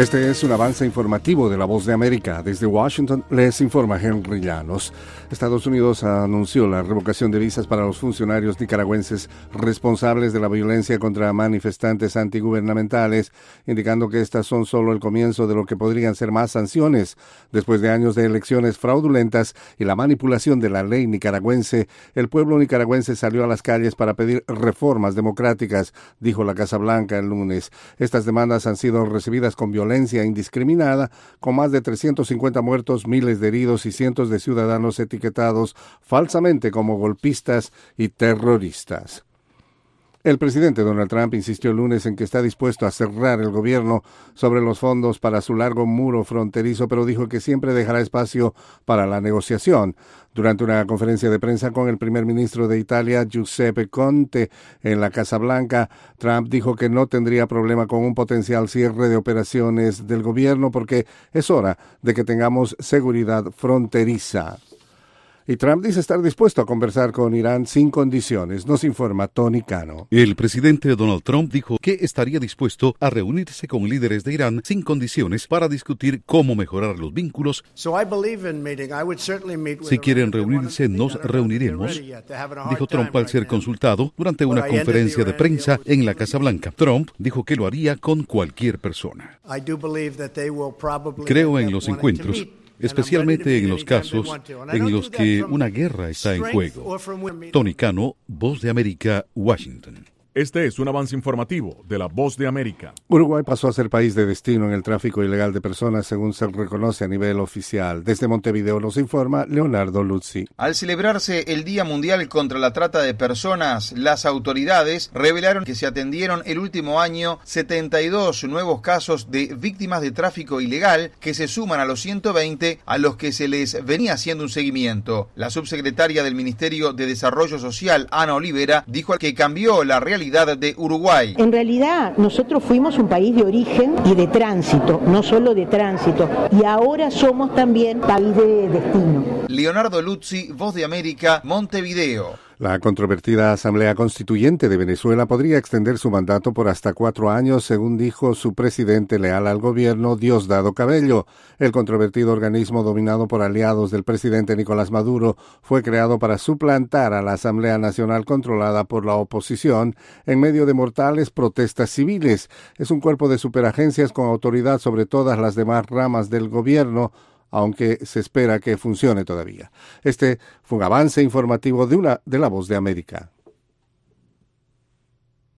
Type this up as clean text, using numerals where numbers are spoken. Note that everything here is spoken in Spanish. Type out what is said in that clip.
Este es un avance informativo de La Voz de América. Desde Washington les informa Henry Llanos. Estados Unidos anunció la revocación de visas para los funcionarios nicaragüenses responsables de la violencia contra manifestantes antigubernamentales, indicando que estas son solo el comienzo de lo que podrían ser más sanciones. Después de años de elecciones fraudulentas y la manipulación de la ley nicaragüense, el pueblo nicaragüense salió a las calles para pedir reformas democráticas, dijo la Casa Blanca el lunes. Estas demandas han sido recibidas con violencia indiscriminada, con más de 350 muertos, miles de heridos y cientos de ciudadanos etiquetados falsamente como golpistas y terroristas. El presidente Donald Trump insistió el lunes en que está dispuesto a cerrar el gobierno sobre los fondos para su largo muro fronterizo, pero dijo que siempre dejará espacio para la negociación. Durante una conferencia de prensa con el primer ministro de Italia, Giuseppe Conte, en la Casa Blanca, Trump dijo que no tendría problema con un potencial cierre de operaciones del gobierno porque es hora de que tengamos seguridad fronteriza. Y Trump dice estar dispuesto a conversar con Irán sin condiciones, nos informa Tony Cano. El presidente Donald Trump dijo que estaría dispuesto a reunirse con líderes de Irán sin condiciones para discutir cómo mejorar los vínculos. Si quieren reunirse, nos reuniremos, dijo Trump al ser consultado durante una conferencia de prensa en la Casa Blanca. Trump dijo que lo haría con cualquier persona. Creo en los encuentros, especialmente en los casos en los que una guerra está en juego. Tony Cano, Voz de América, Washington. Este es un avance informativo de La Voz de América. Uruguay pasó a ser país de destino en el tráfico ilegal de personas, según se reconoce a nivel oficial. Desde Montevideo nos informa Leonardo Luzzi. Al celebrarse el Día Mundial contra la Trata de Personas, las autoridades revelaron que se atendieron el último año 72 nuevos casos de víctimas de tráfico ilegal, que se suman a los 120 a los que se les venía haciendo un seguimiento. La subsecretaria del Ministerio de Desarrollo Social, Ana Olivera, dijo que cambió la realidad de Uruguay. En realidad, nosotros fuimos un país de origen y de tránsito, no solo de tránsito, y ahora somos también país de destino. Leonardo Luzzi, Voz de América, Montevideo. La controvertida Asamblea Constituyente de Venezuela podría extender su mandato por hasta 4 años, según dijo su presidente leal al gobierno, Diosdado Cabello. El controvertido organismo dominado por aliados del presidente Nicolás Maduro fue creado para suplantar a la Asamblea Nacional controlada por la oposición en medio de mortales protestas civiles. Es un cuerpo de superagencias con autoridad sobre todas las demás ramas del gobierno, aunque se espera que funcione todavía. Este fue un avance informativo de La Voz de América.